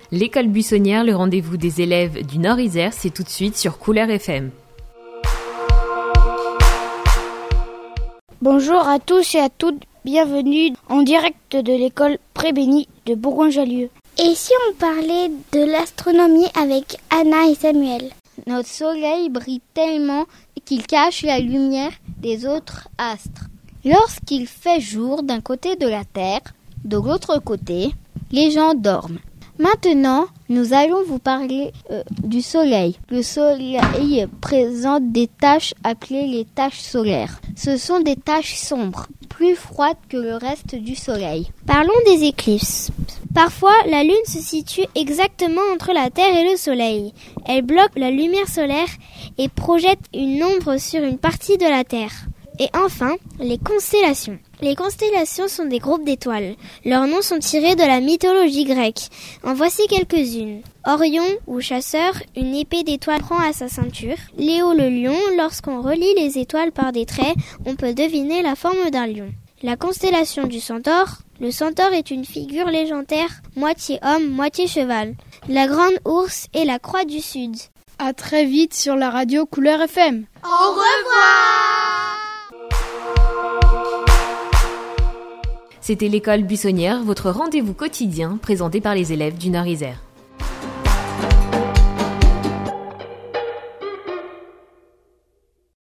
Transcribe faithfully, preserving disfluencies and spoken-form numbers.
L'école buissonnière, le rendez-vous des élèves du Nord-Isère, c'est tout de suite sur Couleur F M. Bonjour à tous et à toutes, bienvenue en direct de l'école Prébénie de Bourgoin-Jallieu. Et si on parlait de l'astronomie avec Anna et Samuel? Notre soleil brille tellement qu'il cache la lumière des autres astres. Lorsqu'il fait jour d'un côté de la Terre, de l'autre côté, les gens dorment. Maintenant, nous allons vous parler euh, du soleil. Le soleil présente des taches appelées les taches solaires. Ce sont des taches sombres, plus froides que le reste du soleil. Parlons des éclipses. Parfois, la lune se situe exactement entre la Terre et le soleil. Elle bloque la lumière solaire et projette une ombre sur une partie de la Terre. Et enfin, les constellations. Les constellations sont des groupes d'étoiles. Leurs noms sont tirés de la mythologie grecque. En voici quelques-unes. Orion, ou chasseur, une épée d'étoiles prend à sa ceinture. Léo le lion, lorsqu'on relie les étoiles par des traits, on peut deviner la forme d'un lion. La constellation du Centaure. Le Centaure est une figure légendaire, moitié homme, moitié cheval. La grande ourse est la croix du Sud. À très vite sur la radio Couleur F M. Au revoir! C'était l'école buissonnière, votre rendez-vous quotidien présenté par les élèves du Nord-Isère.